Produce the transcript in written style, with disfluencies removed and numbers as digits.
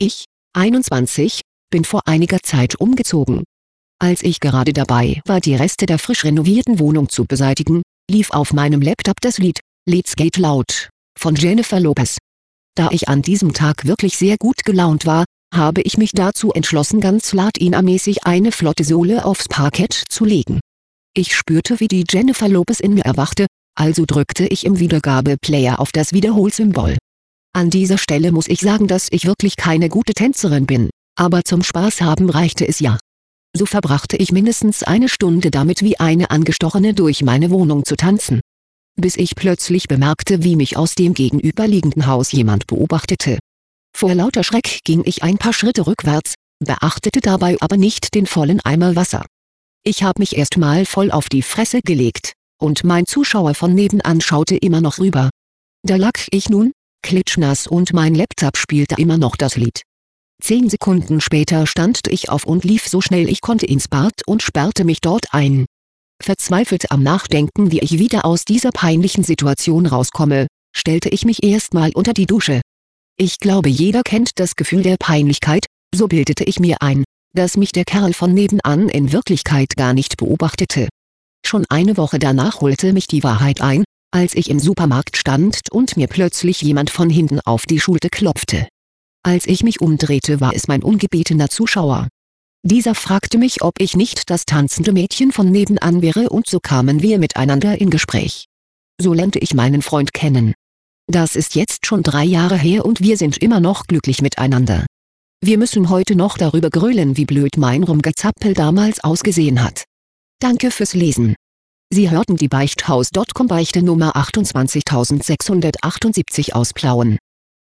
Ich, 21, bin vor einiger Zeit umgezogen. Als ich gerade dabei war, die Reste der frisch renovierten Wohnung zu beseitigen, lief auf meinem Laptop das Lied "Let's Get Loud" von Jennifer Lopez. Da ich an diesem Tag wirklich sehr gut gelaunt war, habe ich mich dazu entschlossen, ganz Latina-mäßig eine flotte Sohle aufs Parkett zu legen. Ich spürte, wie die Jennifer Lopez in mir erwachte, also drückte ich im Wiedergabeplayer auf das Wiederholsymbol. An dieser Stelle muss ich sagen, dass ich wirklich keine gute Tänzerin bin, aber zum Spaß haben reichte es ja. So verbrachte ich mindestens eine Stunde damit, wie eine Angestochene durch meine Wohnung zu tanzen. Bis ich plötzlich bemerkte, wie mich aus dem gegenüberliegenden Haus jemand beobachtete. Vor lauter Schreck ging ich ein paar Schritte rückwärts, beachtete dabei aber nicht den vollen Eimer Wasser. Ich habe mich erstmal voll auf die Fresse gelegt, und mein Zuschauer von nebenan schaute immer noch rüber. Da lag ich nun, klitschnass, und mein Laptop spielte immer noch das Lied. 10 Sekunden später stand ich auf und lief so schnell ich konnte ins Bad und sperrte mich dort ein. Verzweifelt am Nachdenken, wie ich wieder aus dieser peinlichen Situation rauskomme, stellte ich mich erstmal unter die Dusche. Ich glaube, jeder kennt das Gefühl der Peinlichkeit, so bildete ich mir ein, dass mich der Kerl von nebenan in Wirklichkeit gar nicht beobachtete. Schon eine Woche danach holte mich die Wahrheit ein, als ich im Supermarkt stand und mir plötzlich jemand von hinten auf die Schulter klopfte. Als ich mich umdrehte, war es mein ungebetener Zuschauer. Dieser fragte mich, ob ich nicht das tanzende Mädchen von nebenan wäre, und so kamen wir miteinander in Gespräch. So lernte ich meinen Freund kennen. Das ist jetzt schon 3 Jahre her und wir sind immer noch glücklich miteinander. Wir müssen heute noch darüber grölen, wie blöd mein Rumgezappel damals ausgesehen hat. Danke fürs Lesen. Sie hörten die Beichthaus.com Beichte Nummer 28678 aus Plauen.